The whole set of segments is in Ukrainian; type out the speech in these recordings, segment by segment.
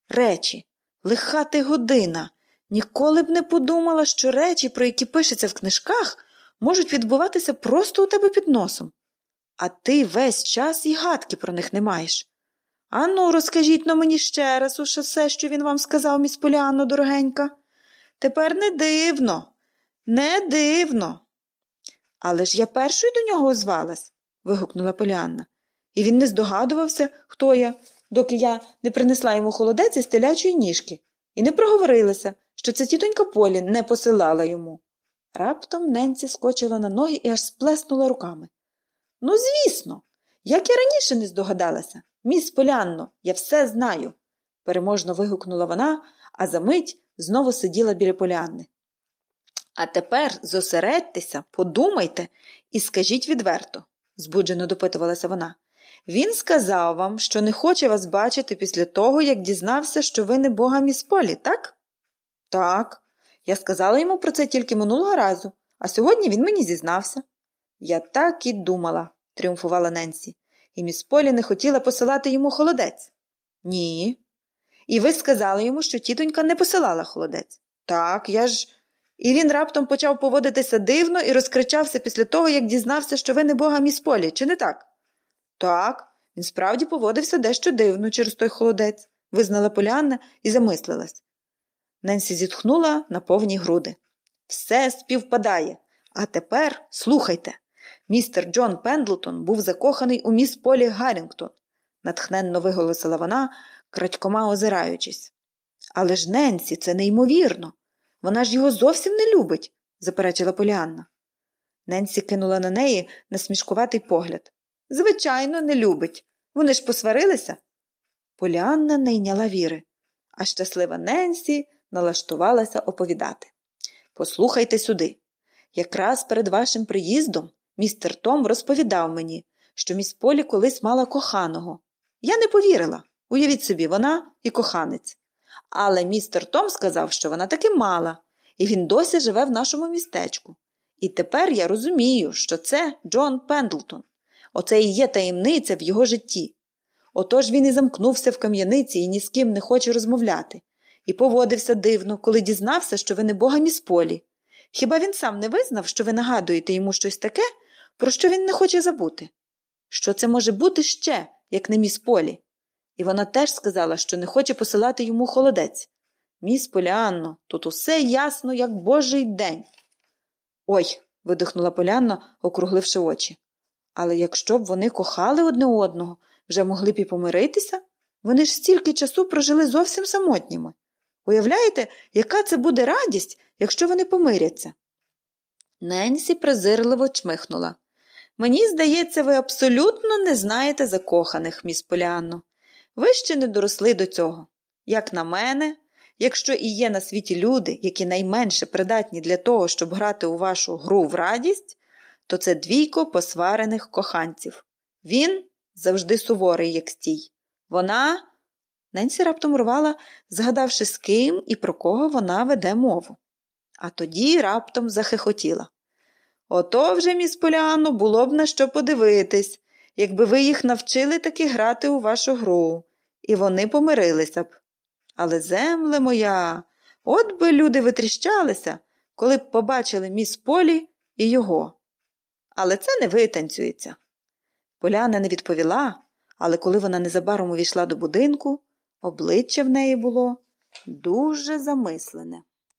Речі. Лиха ти година. Ніколи б не подумала, що речі, про які пишеться в книжках, можуть відбуватися просто у тебе під носом. А ти весь час і гадки про них не маєш. Ану, розкажіть на мені ще раз усе все, що він вам сказав, міс Поліанно, дорогенька. Тепер не дивно, не дивно. Але ж я першою до нього озвалась, вигукнула Поліанна. І він не здогадувався, хто я, доки я не принесла йому холодець із телячої ніжки, і не проговорилася, що це тітонька Полі не посилала йому. Раптом Ненсі скочила на ноги і аж сплеснула руками. Ну, звісно, як я раніше не здогадалася. Міс Поліанно, я все знаю, переможно вигукнула вона, а за мить знову сиділа біля Поліанни. А тепер зосередьтеся, подумайте і скажіть відверто, збуджено допитувалася вона. Він сказав вам, що не хоче вас бачити після того, як дізнався, що ви не бога міс Полі, так? Так. Я сказала йому про це тільки минулого разу, а сьогодні він мені зізнався. Я так і думала, тріумфувала Ненсі. І міс Полі не хотіла посилати йому холодець? Ні. І ви сказали йому, що тітонька не посилала холодець? Так, я ж... І він раптом почав поводитися дивно і розкричався після того, як дізнався, що ви не бога міс Полі, чи не так? Так, він справді поводився дещо дивно через той холодець, визнала Поліанна і замислилась. Ненсі зітхнула на повні груди. Все співпадає. А тепер слухайте. Містер Джон Пендлтон був закоханий у міс Полі Гаррінгтон, натхненно виголосила вона, крадькома озираючись. Але ж, Ненсі, це неймовірно. Вона ж його зовсім не любить, заперечила Поліанна. Ненсі кинула на неї насмішкуватий погляд. Звичайно, не любить. Вони ж посварилися. Поліанна не йняла віри, а щаслива Ненсі налаштувалася оповідати. Послухайте сюди. Якраз перед вашим приїздом містер Том розповідав мені, що міс Полі колись мала коханого. Я не повірила. Уявіть собі, вона і коханець. Але містер Том сказав, що вона таки мала, і він досі живе в нашому містечку. І тепер я розумію, що це Джон Пендлтон. Оце і є таємниця в його житті. Отож він і замкнувся в кам'яниці і ні з ким не хоче розмовляти. І поводився дивно, коли дізнався, що ви не бога міс Полі. Хіба він сам не визнав, що ви нагадуєте йому щось таке, про що він не хоче забути? Що це може бути ще, як не міс Полі? І вона теж сказала, що не хоче посилати йому холодець. Міс Поліанно, тут усе ясно, як божий день. Ой, видихнула Поліанна, округливши очі. Але якщо б вони кохали одне одного, вже могли б і помиритися? Вони ж стільки часу прожили зовсім самотніми. Уявляєте, яка це буде радість, якщо вони помиряться? Ненсі презирливо чмихнула. Мені здається, ви абсолютно не знаєте закоханих, міс Поліанно. Ви ще не доросли до цього. Як на мене, якщо і є на світі люди, які найменше придатні для того, щоб грати у вашу гру в радість, то це двійко посварених коханців. Він завжди суворий, як стій. Вона... Ненсі раптом рвала, згадавши, з ким і про кого вона веде мову. А тоді раптом захихотіла. Ото вже, міс Поліанно, було б на що подивитись, якби ви їх навчили таки грати у вашу гру, і вони помирилися б. Але, земле моя, от би люди витріщалися, коли б побачили міс Полі і його. Але це не витанцюється. Поліанна не відповіла, але коли вона незабаром увійшла до будинку, обличчя в неї було дуже замислене.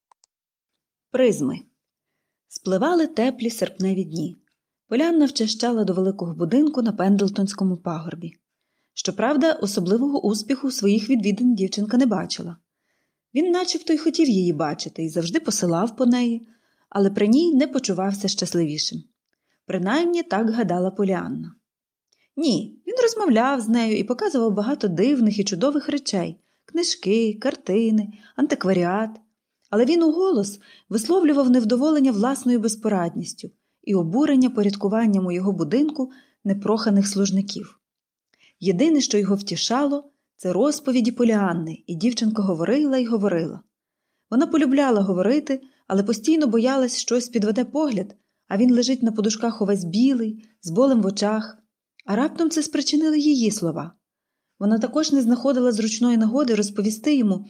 Призми. Спливали теплі серпневі дні. Поліанна вчащала до великого будинку на Пендлтонському пагорбі. Щоправда, особливого успіху у своїх відвідин дівчинка не бачила. Він начебто й хотів її бачити і завжди посилав по неї, але при ній не почувався щасливішим. Принаймні так гадала Поліанна. Ні, він розмовляв з нею і показував багато дивних і чудових речей – книжки, картини, антикваріат. Але він уголос висловлював невдоволення власною безпорадністю і обурення порядкуванням у його будинку непроханих служників. Єдине, що його втішало, це розповіді Поліанни, і дівчинка говорила й говорила. Вона полюбляла говорити, але постійно боялась, щось підведе погляд, а він лежить на подушках увесь білий, з болем в очах. А раптом це спричинили її слова. Вона також не знаходила зручної нагоди розповісти йому,